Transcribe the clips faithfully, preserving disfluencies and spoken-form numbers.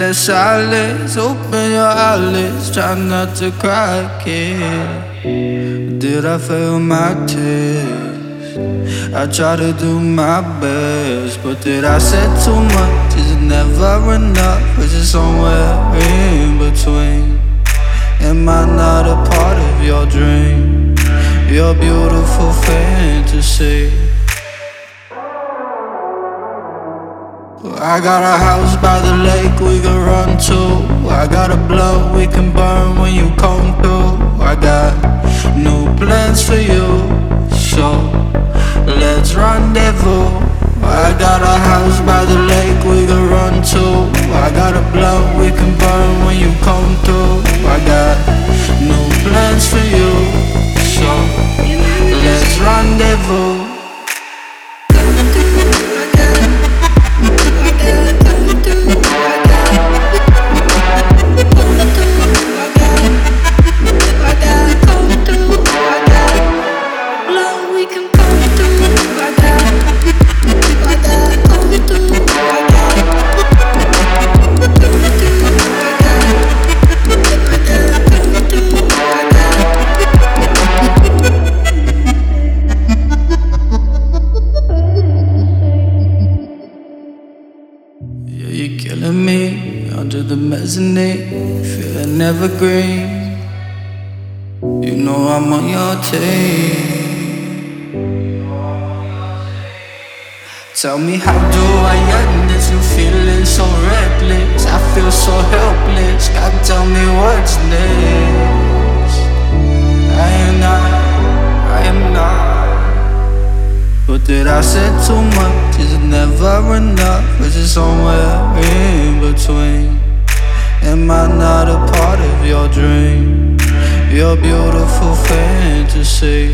that silence, open your eyelids, try not to cry, kid. Did I fail my test? I try to do my best, but did I say too much? Is it never enough? Is it somewhere in between? Am I not a part of your dream? Your beautiful fantasy. I got a house by the lake we can run to. I got a blunt we can burn when you come through. I got new plans for you, so let's rendezvous. I got a house by the lake we can run to. I got a blunt we can burn when you come through. I got new plans for you, so let's rendezvous. You're killing me under the mezzanine, feeling evergreen. You know I'm on your team. Tell me, how do I end this? You feeling so reckless, I feel so helpless. God, tell me what's next. I am not, I am not. But did I say too much? Is it never enough? Is it somewhere in between? Am I not a part of your dream? Your beautiful fantasy.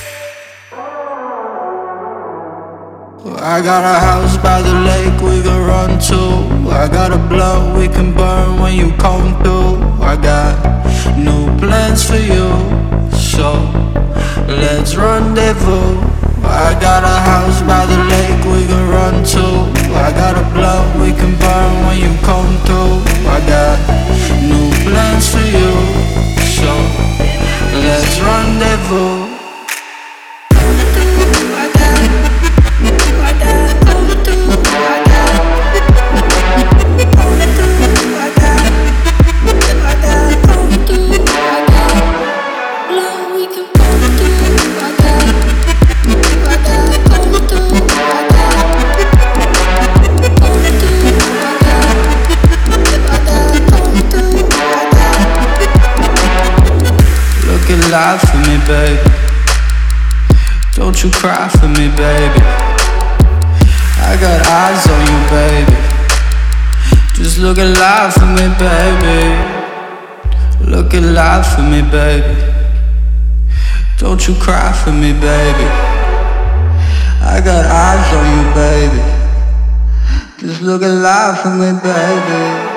I got a house by the lake we can run to. I got a blunt we can burn when you come through. I got new plans for you, so let's rendezvous. I got a house by the lake we can run to. I got a blunt we can burn when you come through. I got new plans for you, so let's rendezvous. Lie for me, baby. Don't you cry for me, baby. I got eyes on you, baby. Just look alive for me, baby. Look alive for me, baby. Don't you cry for me, baby. I got eyes on you, baby. Just look alive for me, baby.